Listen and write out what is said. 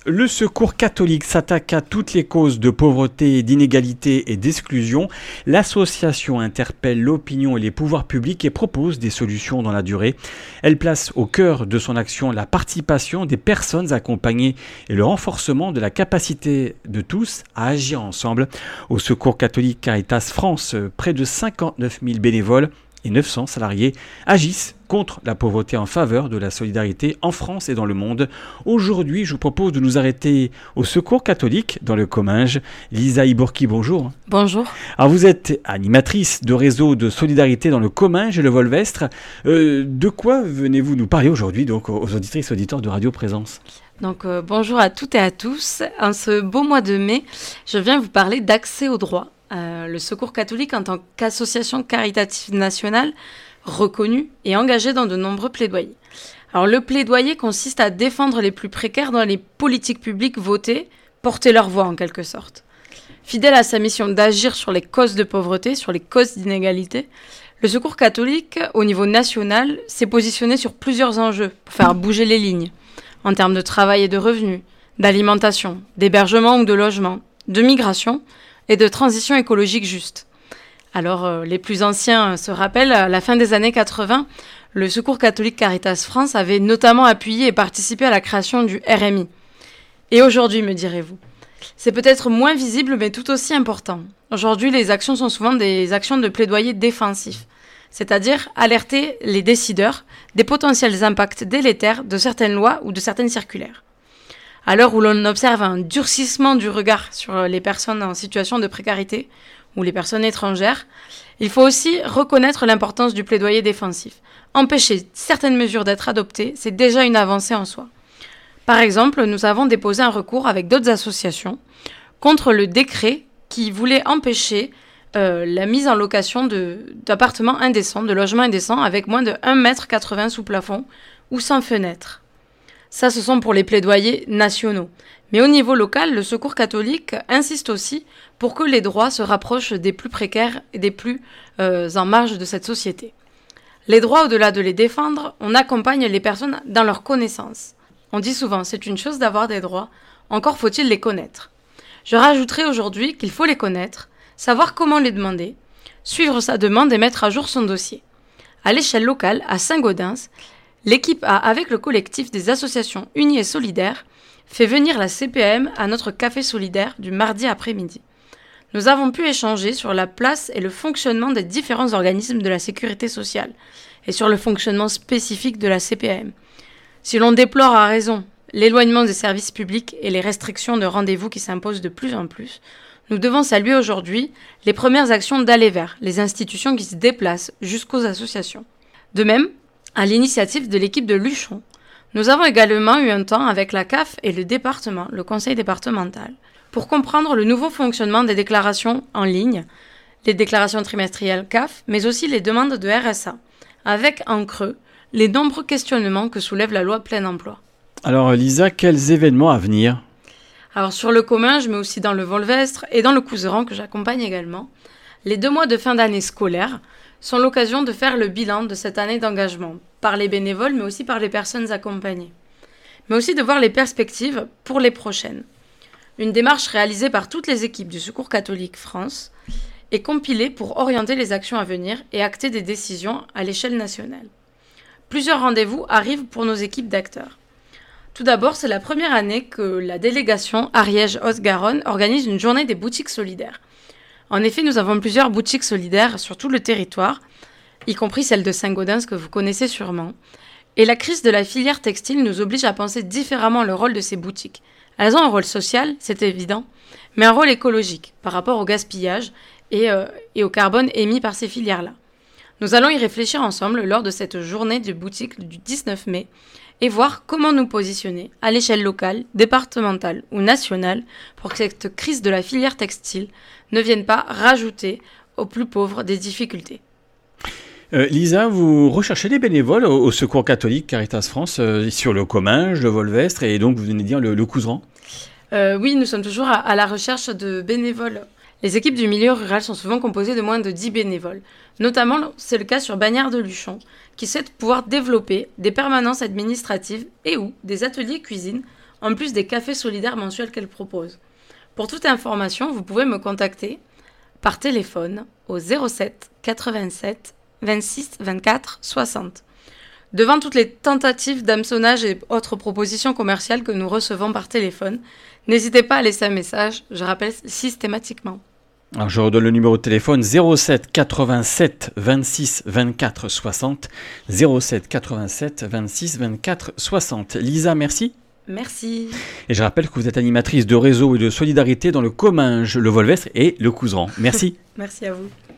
Le Secours catholique s'attaque à toutes les causes de pauvreté, d'inégalité et d'exclusion. L'association interpelle l'opinion et les pouvoirs publics et propose des solutions dans la durée. Elle place au cœur de son action la participation des personnes accompagnées et le renforcement de la capacité de tous à agir ensemble. Au Secours catholique Caritas France, près de 59 000 bénévoles et 900 salariés agissent contre la pauvreté en faveur de la solidarité en France et dans le monde. Aujourd'hui, je vous propose de nous arrêter au Secours catholique dans le Comminges. Lisa Ibourki, bonjour. Bonjour. Alors vous êtes animatrice de réseau de solidarité dans le Comminges et le Volvestre. De quoi venez-vous nous parler aujourd'hui donc aux auditrices et auditeurs de Radio Présence ? Donc bonjour à toutes et à tous. En ce beau mois de mai, je viens vous parler d'accès aux droits. Le Secours catholique, en tant qu'association caritative nationale, reconnue et engagée dans de nombreux plaidoyers. Alors le plaidoyer consiste à défendre les plus précaires dans les politiques publiques votées, porter leur voix en quelque sorte. Fidèle à sa mission d'agir sur les causes de pauvreté, sur les causes d'inégalité, le Secours catholique, au niveau national, s'est positionné sur plusieurs enjeux pour faire bouger les lignes, en termes de travail et de revenus, d'alimentation, d'hébergement ou de logement, de migration et de transition écologique juste. Alors, les plus anciens se rappellent, à la fin des années 80, le Secours catholique Caritas France avait notamment appuyé et participé à la création du RMI. Et aujourd'hui, me direz-vous, c'est peut-être moins visible, mais tout aussi important. Aujourd'hui, les actions sont souvent des actions de plaidoyer défensif, c'est-à-dire alerter les décideurs des potentiels impacts délétères de certaines lois ou de certaines circulaires. À l'heure où l'on observe un durcissement du regard sur les personnes en situation de précarité ou les personnes étrangères, il faut aussi reconnaître l'importance du plaidoyer défensif. Empêcher certaines mesures d'être adoptées, c'est déjà une avancée en soi. Par exemple, nous avons déposé un recours avec d'autres associations contre le décret qui voulait empêcher la mise en location d'appartements indécents, de logements indécents avec moins de 1,80 m sous plafond ou sans fenêtre. Ça, ce sont pour les plaidoyers nationaux. Mais au niveau local, le Secours catholique insiste aussi pour que les droits se rapprochent des plus précaires et des plus en marge de cette société. Les droits, au-delà de les défendre, on accompagne les personnes dans leur connaissance. On dit souvent, c'est une chose d'avoir des droits, encore faut-il les connaître. Je rajouterai aujourd'hui qu'il faut les connaître, savoir comment les demander, suivre sa demande et mettre à jour son dossier. À l'échelle locale, à Saint-Gaudens, l'équipe a, avec le collectif des associations unies et solidaires, fait venir la CPAM à notre café solidaire du mardi après-midi. Nous avons pu échanger sur la place et le fonctionnement des différents organismes de la sécurité sociale et sur le fonctionnement spécifique de la CPAM. Si l'on déplore à raison l'éloignement des services publics et les restrictions de rendez-vous qui s'imposent de plus en plus, nous devons saluer aujourd'hui les premières actions d'Aller Vers, les institutions qui se déplacent jusqu'aux associations. De même, à l'initiative de l'équipe de Luchon, nous avons également eu un temps avec la CAF et le département, le conseil départemental, pour comprendre le nouveau fonctionnement des déclarations en ligne, les déclarations trimestrielles CAF, mais aussi les demandes de RSA, avec en creux les nombreux questionnements que soulève la loi plein emploi. Alors Lisa, quels événements à venir ? Alors sur le Comminges, mais aussi dans le Volvestre et dans le Couserans que j'accompagne également, les 2 mois de fin d'année scolaire sont l'occasion de faire le bilan de cette année d'engagement, par les bénévoles, mais aussi par les personnes accompagnées. Mais aussi de voir les perspectives pour les prochaines. Une démarche réalisée par toutes les équipes du Secours catholique France est compilée pour orienter les actions à venir et acter des décisions à l'échelle nationale. Plusieurs rendez-vous arrivent pour nos équipes d'acteurs. Tout d'abord, c'est la première année que la délégation Ariège-Haute-Garonne organise une journée des boutiques solidaires. En effet, nous avons plusieurs boutiques solidaires sur tout le territoire, y compris celle de Saint-Gaudens que vous connaissez sûrement. Et la crise de la filière textile nous oblige à penser différemment le rôle de ces boutiques. Elles ont un rôle social, c'est évident, mais un rôle écologique par rapport au gaspillage et au carbone émis par ces filières-là. Nous allons y réfléchir ensemble lors de cette journée de boutique du 19 mai et voir comment nous positionner à l'échelle locale, départementale ou nationale pour que cette crise de la filière textile ne vienne pas rajouter aux plus pauvres des difficultés. Lisa, vous recherchez des bénévoles au Secours catholique Caritas France sur le Comminges, le Volvestre et donc vous venez de dire le Couserans. Oui, nous sommes toujours à la recherche de bénévoles. Les équipes du milieu rural sont souvent composées de moins de 10 bénévoles. Notamment, c'est le cas sur Bagnères de Luchon, qui souhaitent pouvoir développer des permanences administratives et ou des ateliers cuisine en plus des cafés solidaires mensuels qu'elle propose. Pour toute information, vous pouvez me contacter par téléphone au 07 87 26 24 60. Devant toutes les tentatives d'hameçonnage et autres propositions commerciales que nous recevons par téléphone, n'hésitez pas à laisser un message, je rappelle systématiquement. Alors je redonne le numéro de téléphone 07 87 26 24 60. 07 87 26 24 60. Lisa, merci. Merci. Et je rappelle que vous êtes animatrice de réseau et de solidarité dans le Comminges, le Volvestre et le Couserans. Merci. Merci à vous.